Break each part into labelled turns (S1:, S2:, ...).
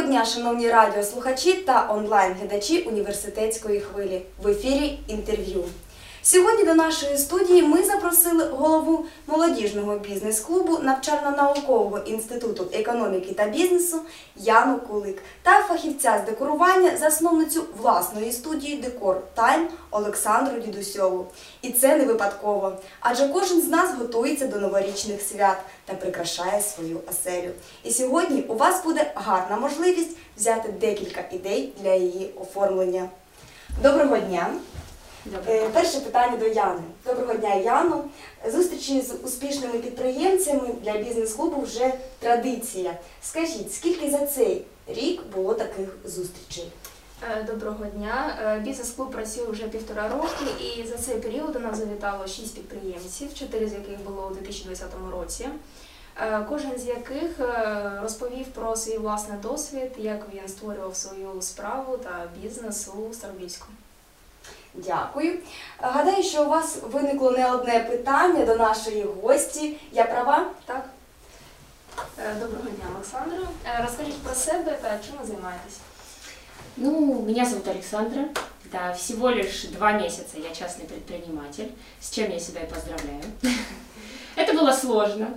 S1: дня, шановні радіослухачі та онлайн-глядачі університетської хвилі. В ефірі інтерв'ю. Сьогодні до нашої студії ми запросили голову молодіжного бізнес-клубу Навчально-наукового інституту економіки та бізнесу Яну Кулик та фахівця з декорування, засновницю власної студії «Декор Тайм» Олександру Дідусьову. І це не випадково, адже кожен з нас готується до новорічних свят та прикрашає свою оселю. І сьогодні у вас буде гарна можливість взяти декілька ідей для її оформлення. Доброго дня! Перше питання до Яни. Доброго дня, Яно. Зустрічі з успішними підприємцями для бізнес-клубу вже традиція. Скажіть, скільки за цей рік було таких зустрічей?
S2: Доброго дня. Бізнес-клуб працює вже 1,5 роки, і за цей період до нас завітало 6 підприємців, 4 з яких було у 2020 році. Кожен з яких розповів про свій власний досвід, як він створював свою справу та бізнес у Старобільську.
S1: Дякую. Гадаю, що у вас виникло не одне питання до нашої гості. Я права?
S2: Так. Доброго дня, Олександру. Расскажите про себя, чем вы займаетесь?
S3: Ну, меня зовут Александра. Да, всего лишь 2 месяца я частный предприниматель, с чем я себя и поздравляю. Это было сложно.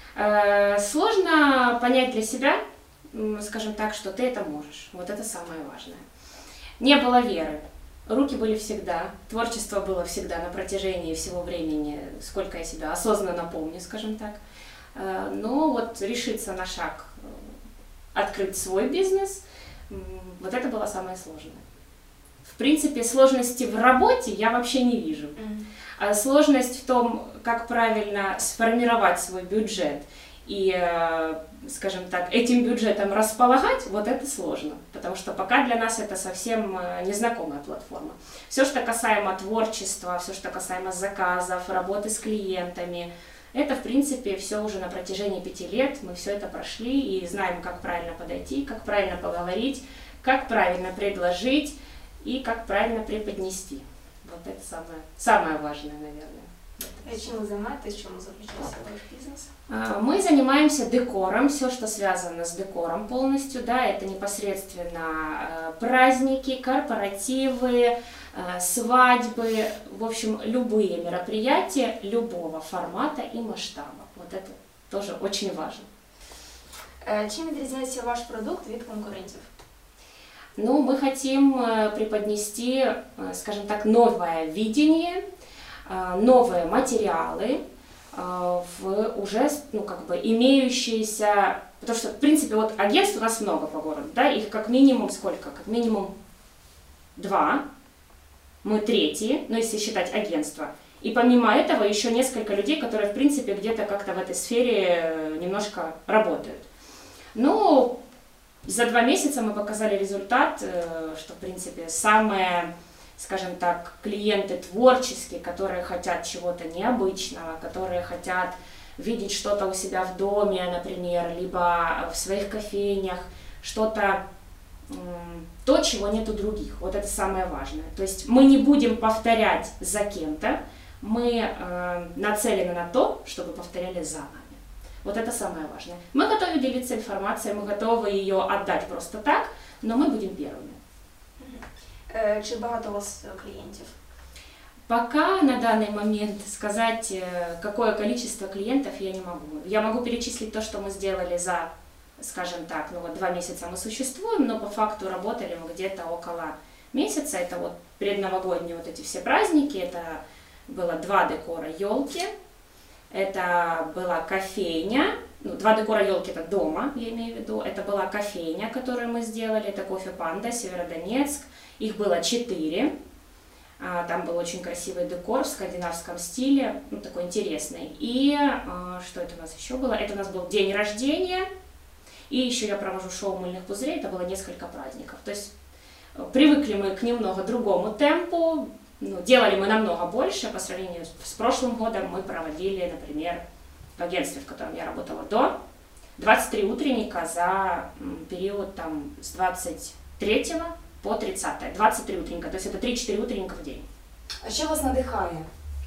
S3: Сложно понять для себя, скажем так, что ты это можешь. Вот это самое важное. Не было веры. Руки были всегда, творчество было всегда на протяжении всего времени, сколько я себя осознанно помню, скажем так. Но вот решиться на шаг, открыть свой бизнес, вот это было самое сложное. В принципе, сложности в работе я вообще не вижу. А сложность в том, как правильно сформировать свой бюджет и, скажем так, этим бюджетом располагать, вот это сложно, потому что пока для нас это совсем незнакомая платформа. Все, что касаемо творчества, все, что касаемо заказов, работы с клиентами, это, в принципе, все уже на протяжении 5 лет, мы все это прошли и знаем, как правильно подойти, как правильно поговорить, как правильно предложить и как правильно преподнести. Вот это самое важное, наверное.
S2: Чем вы занимаетесь, в чем заключается ваш бизнес?
S3: Мы занимаемся декором, все, что связано с декором полностью, да, это непосредственно праздники, корпоративы, свадьбы, в общем, любые мероприятия любого формата и масштаба. Вот это тоже очень важно.
S2: Чем отличается ваш продукт от конкурентов?
S3: Ну, мы хотим преподнести, скажем так, новое видение, новые материалы в уже, ну, как бы имеющиеся, потому что, в принципе, вот агентств у нас много по городу, да, их как минимум сколько? Как минимум 2, мы 3, ну, если считать агентство. И помимо этого еще несколько людей, которые, в принципе, где-то как-то в этой сфере немножко работают. Ну, за 2 месяца мы показали результат, что, в принципе, самые, скажем так, клиенты творческие, которые хотят чего-то необычного, которые хотят видеть что-то у себя в доме, например, либо в своих кофейнях, что-то, то, чего нет у других. Вот это самое важное. То есть мы не будем повторять за кем-то, мы нацелены на то, чтобы повторяли за нами. Вот это самое важное. Мы готовы делиться информацией, мы готовы ее отдать просто так, но мы будем первыми.
S2: Чи багато у вас клиентов?
S3: Пока на данный момент сказать, какое количество клиентов, я не могу. Я могу перечислить то, что мы сделали за, скажем так, ну вот 2 месяца мы существуем, но по факту работали мы где-то около месяца. Это вот предновогодние вот эти все праздники, это было 2 декора елки, это была кофейня, ну, 2 декора елки это дома, я имею в виду, это была кофейня, которую мы сделали, это Кофе Панда, Северодонецк, их было 4, там был очень красивый декор в скандинавском стиле, ну, такой интересный, и что это у нас еще было, это у нас был день рождения, и еще я провожу шоу мыльных пузырей, это было несколько праздников, то есть привыкли мы к немного другому темпу, ну, делали мы намного больше по сравнению с прошлым годом. Мы проводили, например, в агентстве, в котором я работала до, 23 утренника за период там, с 23 по 30. 23 утренника, то есть это 3-4 утренника в день.
S1: А що вас надихає?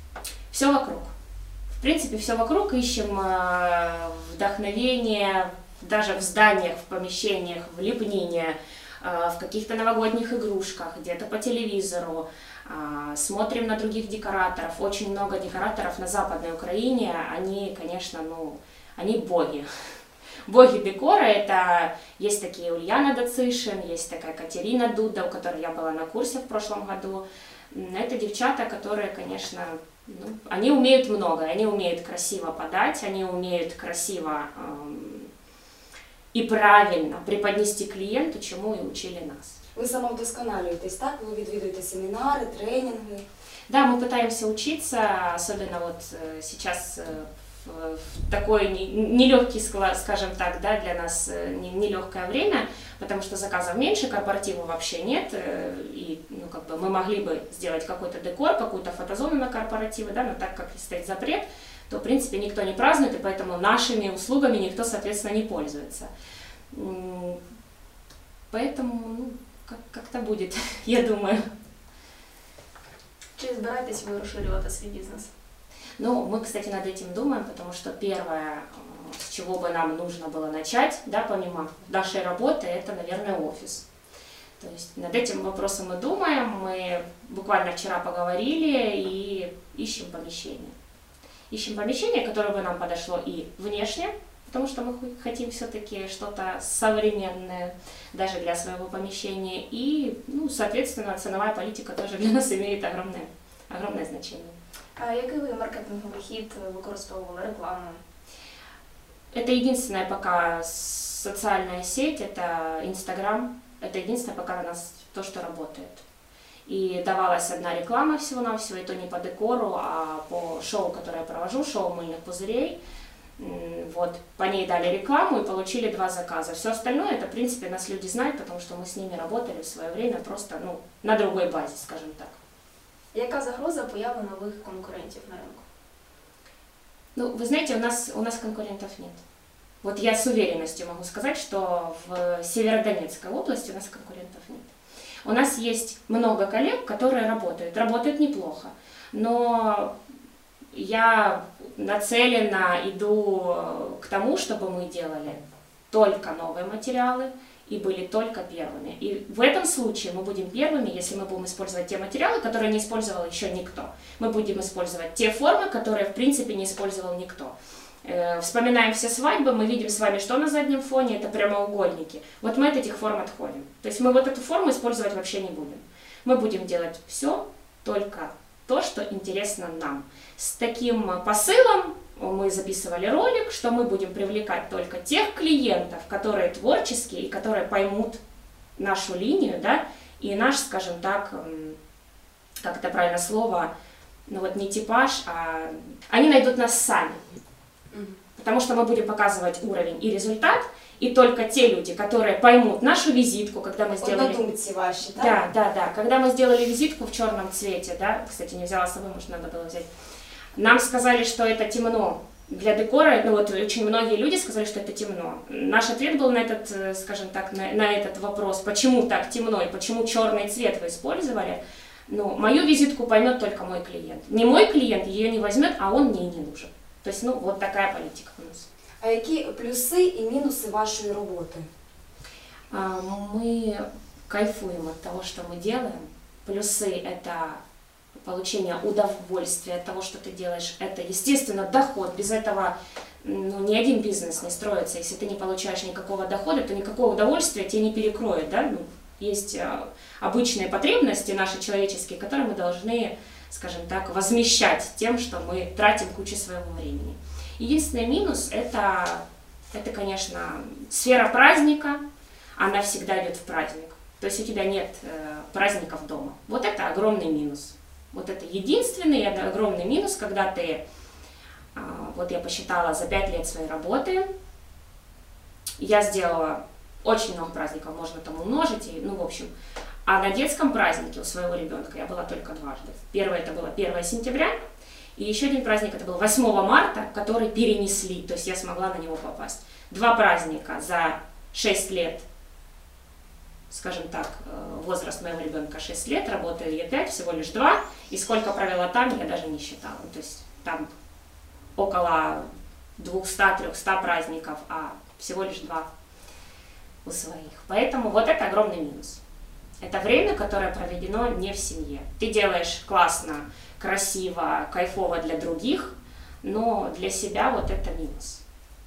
S3: Все вокруг. В принципе, все вокруг. Ищем вдохновение даже в зданиях, в помещениях, в лепнине, в каких-то новогодних игрушках, где-то по телевизору. Смотрим на других декораторов. Очень много декораторов на Западной Украине. Они, конечно, они боги. Боги декора. Это есть такие Ульяна Дацишин, есть такая Катерина Дуда, у которой я была на курсе в прошлом году. Это девчата, которые, конечно, они умеют многое. Они умеют красиво подать, они умеют красиво и правильно преподнести клиенту, чему и учили нас.
S1: Ви самовдосконалюєтесь, так? Ви відвідуєте семінари, тренінги?
S3: Да, мы пытаемся учиться, особенно вот сейчас в такой нелегкий, скажем так, да, для нас нелегкое время, потому что заказов меньше, корпоратива вообще нет, и мы могли бы сделать какой-то декор, какую-то фотозону на корпоративы, да, но так как стоит запрет, то в принципе никто не празднует, и поэтому нашими услугами никто, соответственно, не пользуется. Поэтому как-то будет, я думаю.
S2: Чи збираєтесь ви розширювати свій бізнес?
S3: Мы, кстати, над этим думаем, потому что первое, с чего бы нам нужно было начать, да, помимо нашей работы, это, наверное, офис. То есть над этим вопросом мы думаем, мы буквально вчера поговорили и ищем помещение. Ищем помещение, которое бы нам подошло и внешне, потому что мы хотим все-таки что-то современное даже для своего помещения. И, соответственно, ценовая политика тоже для нас имеет огромное значение.
S2: А який ви маркетинговий хід використовували, рекламу?
S3: Это единственная пока социальная сеть, это Инстаграм. Это единственное пока у нас то, что работает. И давалась одна реклама всего-навсего, и то не по декору, а по шоу, которое я провожу, шоу «Мыльных пузырей». Вот, по ней дали рекламу и получили 2 заказа. Все остальное, это, в принципе, нас люди знают, потому что мы с ними работали в свое время просто, на другой базе, скажем так.
S2: Яка загроза появи нових конкурентів на ринку?
S3: Вы знаете, у нас конкурентов нет. Вот я с уверенностью могу сказать, что в Северодонецкой области у нас конкурентов нет. У нас есть много коллег, которые работают неплохо, но я нацеленно иду к тому, чтобы мы делали только новые материалы и были только первыми. И в этом случае мы будем первыми, если мы будем использовать те материалы, которые не использовал еще никто. Мы будем использовать те формы, которые в принципе не использовал никто. Вспоминаем все свадьбы, мы видим с вами, что на заднем фоне, это прямоугольники. Вот мы от этих форм отходим. То есть мы вот эту форму использовать вообще не будем. Мы будем делать все, только то, что интересно нам. С таким посылом мы записывали ролик, что мы будем привлекать только тех клиентов, которые творческие и которые поймут нашу линию, да, и наш, скажем так, как это правильно слово, не типаж, а они найдут нас сами. Потому что мы будем показывать уровень и результат, и только те люди, которые поймут нашу визитку, когда мы сделали...
S1: Однодумцы ваши, да?
S3: Да. Когда мы сделали визитку в черном цвете, да, кстати, не взяла с собой, может, надо было взять. Нам сказали, что это темно. Для декора, очень многие люди сказали, что это темно. Наш ответ был на этот, скажем так, на этот вопрос, почему так темно и почему черный цвет вы использовали. Мою визитку поймет только мой клиент. Не мой клиент ее не возьмет, а он мне не нужен. То есть, вот такая политика у нас.
S1: А які плюси і мінуси вашої роботи?
S3: Мы кайфуем от того, что мы делаем. Плюсы – это получение удовольствия от того, что ты делаешь. Это, естественно, доход. Без этого ни один бизнес не строится. Если ты не получаешь никакого дохода, то никакого удовольствия тебе не перекроет. Да? Есть обычные потребности наши человеческие, которые мы должны, скажем так, возмещать тем, что мы тратим кучу своего времени. Единственный минус – это, конечно, сфера праздника, она всегда идет в праздник. То есть у тебя нет праздников дома. Вот это огромный минус. Вот это единственный огромный минус, когда ты, вот я посчитала за 5 лет своей работы, я сделала очень много праздников, можно там умножить, и, в общем. А на детском празднике у своего ребенка я была только дважды. Первое это было 1 сентября, и еще один праздник это был 8 марта, который перенесли, то есть я смогла на него попасть. 2 праздника за 6 лет, скажем так, возраст моего ребенка 6 лет, работаю я 5, всего лишь 2, и сколько провела там, я даже не считала. То есть там около 200-300 праздников, а всего лишь 2 у своих. Поэтому вот это огромный минус. Это время, которое проведено не в семье. Ты делаешь классно, красиво, кайфово для других, но для себя вот это минус.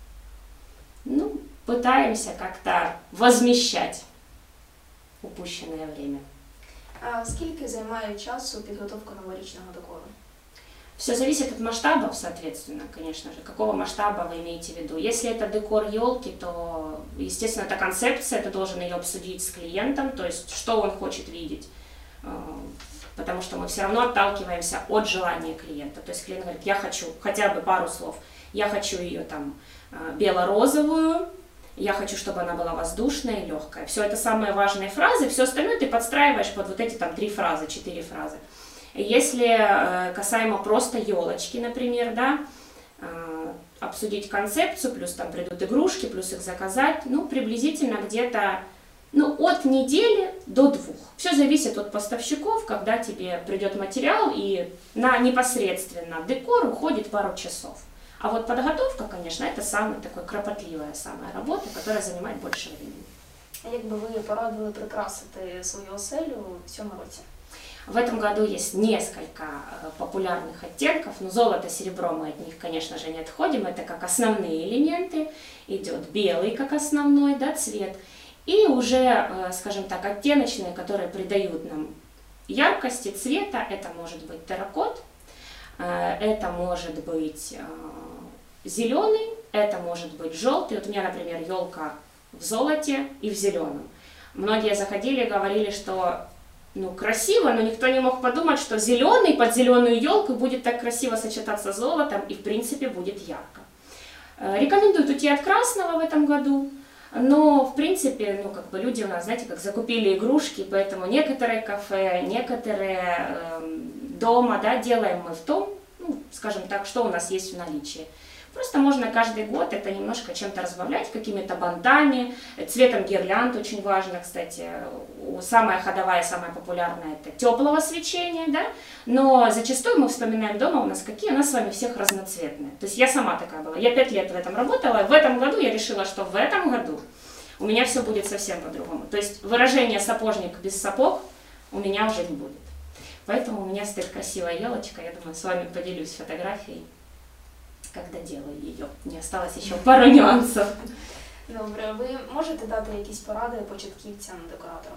S3: Ну, пытаемся как-то возмещать упущенное время.
S2: А скільки займає часу підготовка новорічного декору?
S3: Все зависит от масштабов, соответственно, конечно же, какого масштаба вы имеете в виду. Если это декор елки, то, естественно, это концепция, ты должен ее обсудить с клиентом, то есть, что он хочет видеть, потому что мы все равно отталкиваемся от желания клиента. То есть клиент говорит, я хочу хотя бы пару слов, я хочу ее там бело-розовую, я хочу, чтобы она была воздушная и легкая. Все это самые важные фразы, все остальное ты подстраиваешь под вот эти там 3 фразы, 4 фразы. Если касаемо просто елочки, например, да, обсудить концепцию, плюс там придут игрушки, плюс их заказать, ну, приблизительно где-то, ну, от недели до 2. Все зависит от поставщиков, когда тебе придет материал, и на непосредственно декор уходит пару часов. А вот подготовка, конечно, это самая такая кропотливая самая работа, которая занимает больше времени.
S2: А як би ви порадили прикрасити свою оселю в цьому році?
S3: В этом году есть несколько популярных оттенков, но золото, серебро мы от них, конечно же, не отходим, это как основные элементы, идет белый как основной, да, цвет, и уже, скажем так, оттеночные, которые придают нам яркости цвета, это может быть терракот, это может быть зеленый, это может быть желтый, вот у меня, например, елка в золоте и в зеленом. Многие заходили и говорили, что ну, красиво, но никто не мог подумать, что зеленый под зеленую елку будет так красиво сочетаться с золотом и, в принципе, будет ярко. Рекомендуют уйти от красного в этом году, но, в принципе, ну, как бы люди у нас, знаете, как закупили игрушки, поэтому некоторые кафе, некоторые дома, да, делаем мы в том, ну, скажем так, что у нас есть в наличии. Просто можно каждый год это немножко чем-то разбавлять, какими-то бантами, цветом гирлянд очень важно, кстати. Самая ходовая, самая популярная это теплого свечения, да, но зачастую мы вспоминаем дома у нас какие, у нас с вами всех разноцветные. То есть я сама такая была, я 5 лет в этом работала, в этом году я решила, что в этом году у меня все будет совсем по-другому. То есть выражение «сапожник без сапог» у меня уже не будет. Поэтому у меня стоит красивая елочка, я думаю, с вами поделюсь фотографией, когда делаю ее. Мне осталось еще пару нюансов.
S2: Добре, ви можете дати якісь поради початківцям декораторам?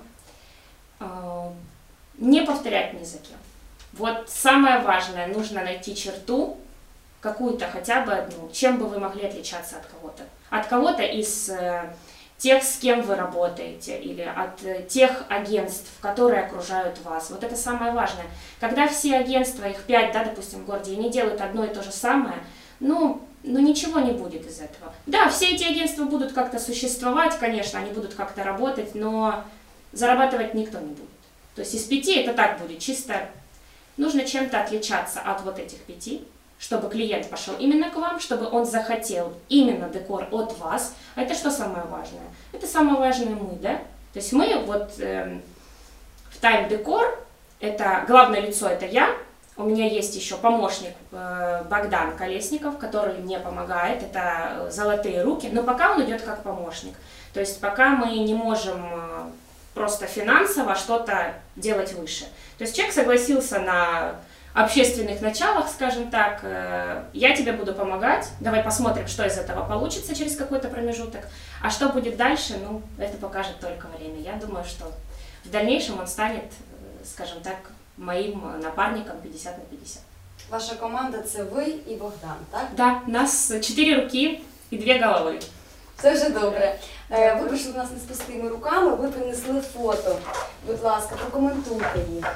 S3: Не повторять ни за кем. Вот самое важное, нужно найти черту, какую-то хотя бы одну, чем бы вы могли отличаться от кого-то. От кого-то из тех, с кем вы работаете, или от тех агентств, которые окружают вас. Вот это самое важное. Когда все агентства, их 5, да, допустим, в городе, они делают одно и то же самое, ну ничего не будет из этого. Да, все эти агентства будут как-то существовать, конечно, они будут как-то работать, но зарабатывать никто не будет. То есть из 5 это так будет, чисто нужно чем-то отличаться от вот этих 5, чтобы клиент пошел именно к вам, чтобы он захотел именно декор от вас. А это что самое важное? Это самое важное мы, да? То есть мы вот в Time Decor, это главное лицо это я, у меня есть еще помощник Богдан Колесников, который мне помогает, это золотые руки, но пока он идет как помощник. То есть пока мы не можем просто финансово что-то делать выше. То есть человек согласился на общественных началах, скажем так, я тебе буду помогать, давай посмотрим, что из этого получится через какой-то промежуток, а что будет дальше, ну, это покажет только время. Я думаю, что в дальнейшем он станет, скажем так, моим напарником 50 на 50.
S1: Ваша команда – це ви і Богдан, так?
S3: Да, нас 4 руки і 2 голови.
S1: Це вже добре. Ви прийшли до нас не з пустими руками, ви принесли фото. Будь ласка, прокоментуйте їх.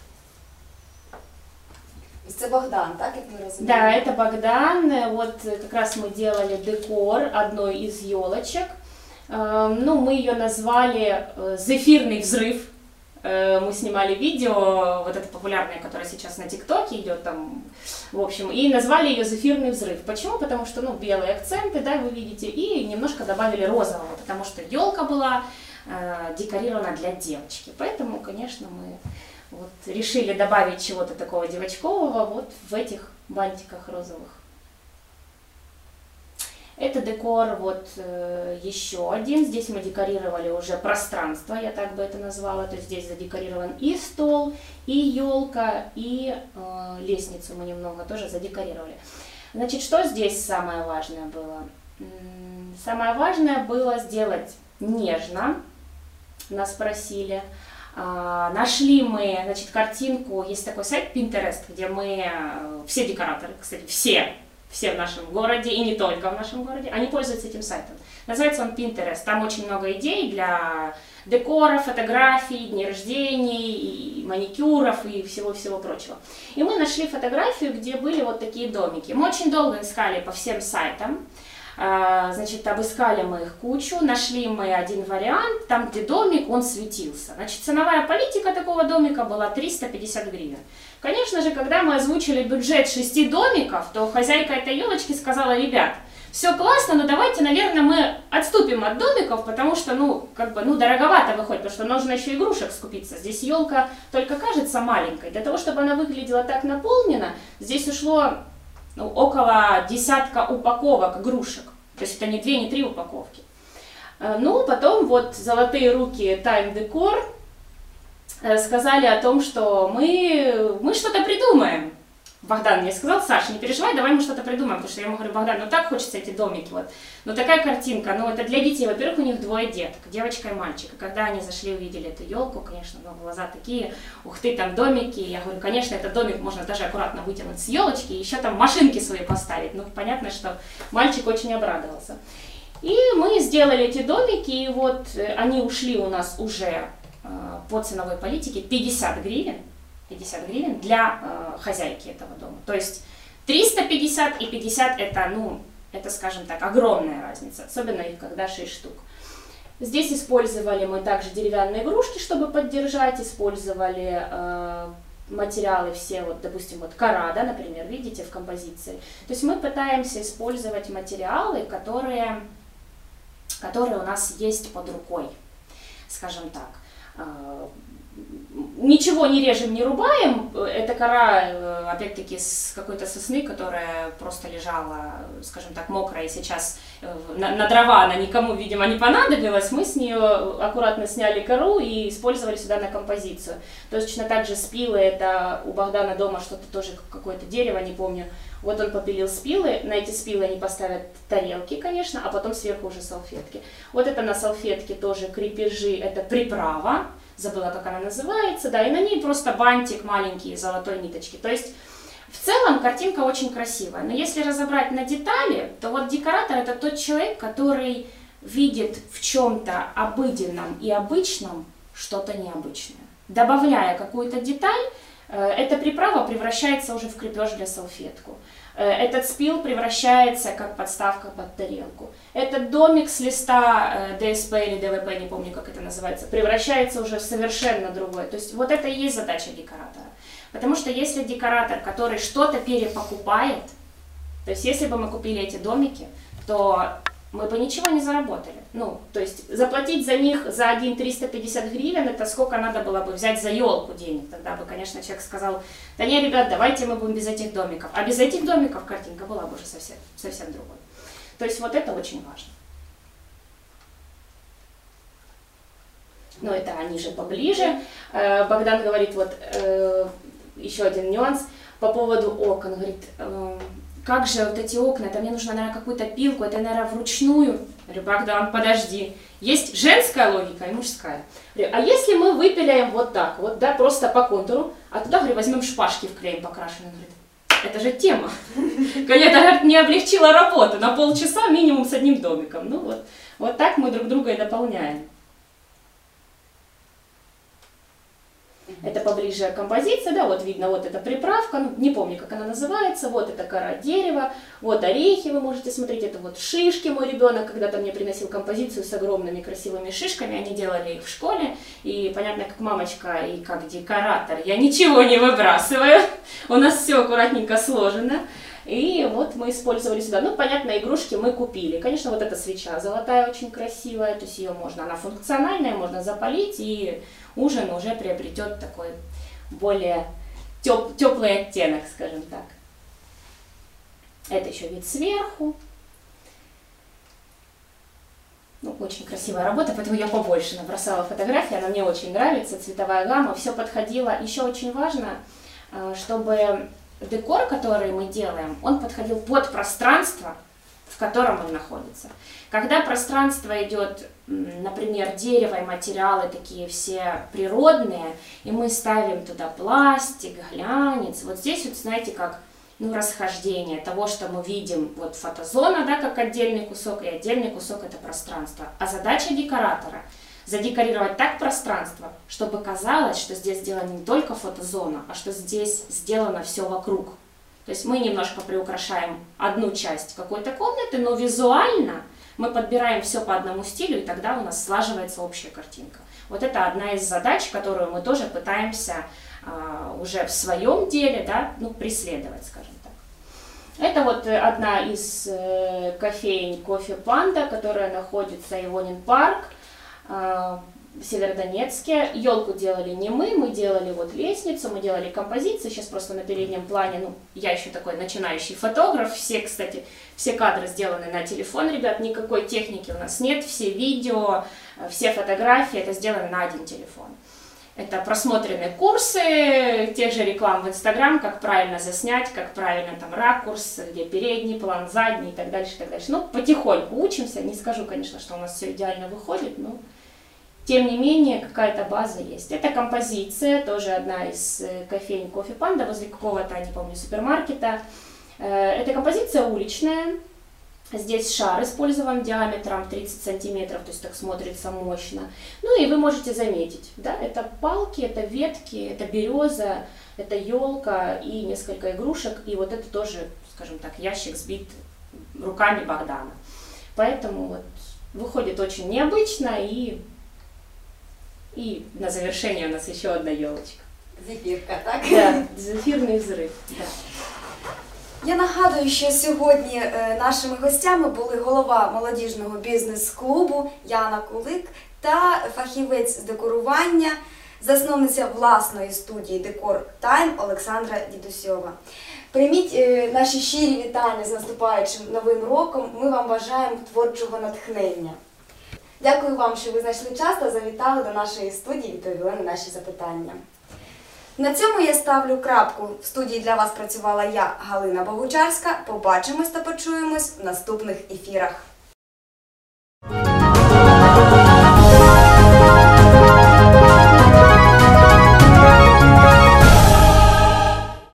S1: Это Богдан, так, как мы разумеем?
S3: Да, это Богдан. Вот как раз мы делали декор одной из елочек. Ну, мы ее назвали «Зефирный взрыв». Мы снимали видео, вот это популярное, которое сейчас на ТикТоке идет там, в общем, и назвали ее «Зефирный взрыв». Почему? Потому что, ну, белые акценты, да, вы видите, и немножко добавили розового, потому что елка была декорирована для девочки. Поэтому, конечно, мы вот решили добавить чего-то такого девочкового вот в этих бантиках розовых. Это декор вот еще один. Здесь мы декорировали уже пространство, я так бы это назвала. То есть здесь задекорирован и стол, и елка, и лестницу мы немного тоже задекорировали. Значит, что здесь самое важное было? Самое важное было сделать нежно, нас просили. Нашли мы, значит, картинку, есть такой сайт Pinterest, где мы, все декораторы, кстати, все в нашем городе, и не только в нашем городе, они пользуются этим сайтом. Называется он Pinterest, там очень много идей для декора, фотографий, дней рождений, и маникюров, и всего-всего прочего. И мы нашли фотографию, где были вот такие домики. Мы очень долго искали по всем сайтам. Значит, обыскали мы их кучу, нашли мы один вариант, там, где домик, он светился. Значит, ценовая политика такого домика была 350 гривен. Конечно же, когда мы озвучили бюджет 6 домиков, то хозяйка этой елочки сказала: ребят, все классно, но давайте, наверное, мы отступим от домиков, потому что, дороговато выходит, потому что нужно еще игрушек скупиться. Здесь елка только кажется маленькой. Для того, чтобы она выглядела так наполнена, здесь ушло около десятка упаковок игрушек. То есть это не 2, не 3 упаковки. Потом вот золотые руки Time Decor сказали о том, что мы что-то придумаем. Богдан мне сказал: Саша, не переживай, давай мы что-то придумаем. Потому что я ему говорю: Богдан, так хочется эти домики. Такая картинка, это для детей. Во-первых, у них 2 деток, девочка и мальчик. И когда они зашли, увидели эту елку, конечно, глаза такие: ух ты, там домики. Я говорю: конечно, этот домик можно даже аккуратно вытянуть с елочки, и еще там машинки свои поставить. Понятно, что мальчик очень обрадовался. И мы сделали эти домики, и вот они ушли у нас уже по ценовой политике 50 гривен. 50 гривен для хозяйки этого дома. То есть 350 и 50 это, скажем так, огромная разница, особенно их когда 6 штук. Здесь использовали мы также деревянные игрушки, чтобы поддержать, использовали материалы все, допустим, кора, да, например, видите, в композиции. То есть мы пытаемся использовать материалы, которые у нас есть под рукой, скажем так. Ничего не режем, не рубаем. Это кора, опять-таки, с какой-то сосны, которая просто лежала, скажем так, мокрая, и сейчас на дрова она никому, видимо, не понадобилась. Мы с нее аккуратно сняли кору и использовали сюда на композицию. Точно так же спилы, это у Богдана дома что-то тоже, какое-то дерево, не помню. Вот он попилил спилы, на эти спилы они поставят тарелки, конечно, а потом сверху уже салфетки. Вот это на салфетке тоже крепежи, это приправа. Забыла, как она называется, да, и на ней просто бантик маленький золотой ниточки. То есть в целом картинка очень красивая, но если разобрать на детали, то вот декоратор — это тот человек, который видит в чем-то обыденном и обычном что-то необычное. Добавляя какую-то деталь, эта приправа превращается уже в крепеж для салфетку. Этот спил превращается как подставка под тарелку. Этот домик с листа ДСП или ДВП, не помню, как это называется, превращается уже в совершенно другое. То есть вот это и есть задача декоратора. Потому что если декоратор, который что-то перепокупает, то есть если бы мы купили эти домики, то мы бы ничего не заработали. То есть заплатить за них за один 350 гривен, это сколько надо было бы взять за елку денег. Тогда бы, конечно, человек сказал: да не, ребят, давайте мы будем без этих домиков. А без этих домиков картинка была бы уже совсем другой. То есть вот это очень важно. Но это они же поближе. Богдан говорит, еще один нюанс по поводу окон. Он говорит: как же вот эти окна, это мне нужно, наверное, какую-то пилку, это, наверное, вручную. Я говорю: Богдан, подожди, есть женская логика и мужская. Я говорю: а если мы выпиляем вот так, да, просто по контуру, а туда, говорю, возьмем шпажки вклеим покрашенные. Он говорит: это же тема. Это не облегчила работу на полчаса минимум с одним домиком. Вот так мы друг друга и дополняем. Это поближе композиция, да, вот видно, вот эта приправка, не помню, как она называется, вот это кора дерева, вот орехи, вы можете смотреть, это вот шишки. Мой ребенок когда-то мне приносил композицию с огромными красивыми шишками, они делали их в школе, и понятно, как мамочка и как декоратор, я ничего не выбрасываю, у нас все аккуратненько сложено. И вот мы использовали сюда, понятно, игрушки мы купили. Конечно, вот эта свеча золотая очень красивая, то есть ее можно, она функциональная, можно запалить, и ужин уже приобретет такой более теплый оттенок, скажем так. Это еще вид сверху. Ну, очень красивая работа, поэтому я побольше набросала фотографии, она мне очень нравится, цветовая гамма, все подходило. Еще очень важно, чтобы декор, который мы делаем, он подходил под пространство, в котором он находится. Когда пространство идет, например, дерево и материалы такие все природные, и мы ставим туда пластик, глянец, вот здесь вот, знаете, как расхождение того, что мы видим, вот фотозона, да, как отдельный кусок, и отдельный кусок это пространство. А задача декоратора – задекорировать так пространство, чтобы казалось, что здесь сделана не только фотозона, а что здесь сделано все вокруг. То есть мы немножко приукрашаем одну часть какой-то комнаты, но визуально мы подбираем все по одному стилю, и тогда у нас слаживается общая картинка. Вот это одна из задач, которую мы тоже пытаемся уже в своем деле, да, преследовать, скажем так. Это вот одна из кофеин «Кофе Панда», которая находится в Ивонин парк в Северодонецке. Елку делали не мы делали вот лестницу, мы делали композиции. Сейчас просто на переднем плане, я еще такой начинающий фотограф. Все, кстати, все кадры сделаны на телефон, ребят, никакой техники у нас нет. Все видео, все фотографии, это сделано на один телефон. Это просмотренные курсы, тех же реклам в Инстаграм, как правильно заснять, как правильно там ракурс, где передний план, задний и так дальше, и так дальше. Потихоньку учимся, не скажу, конечно, что у нас все идеально выходит, но тем не менее какая-то база есть. Это композиция, тоже одна из кофеин «Кофе Панда» возле какого-то, не помню, супермаркета. Это композиция уличная. Здесь шар использован диаметром 30 сантиметров, то есть так смотрится мощно. И вы можете заметить, да, это палки, это ветки, это береза, это елка и несколько игрушек. И вот это тоже, скажем так, ящик сбит руками Богдана. Поэтому вот выходит очень необычно, и на завершение у нас еще одна елочка.
S1: Зефірка, так?
S3: Да, зефірний взрив. Да.
S1: Я нагадую, що сьогодні нашими гостями були голова молодіжного бізнес-клубу Яна Кулик та фахівець з декорування, засновниця власної студії Decor Time Олександра Дідусьова. Прийміть наші щирі вітання з наступаючим Новим роком. Ми вам бажаємо творчого натхнення. Дякую вам, що ви знайшли час та завітали до нашої студії і відповіли на наші запитання. На цьому я ставлю крапку. В студії для вас працювала я, Галина Богучарська. Побачимось та почуємось в наступних ефірах.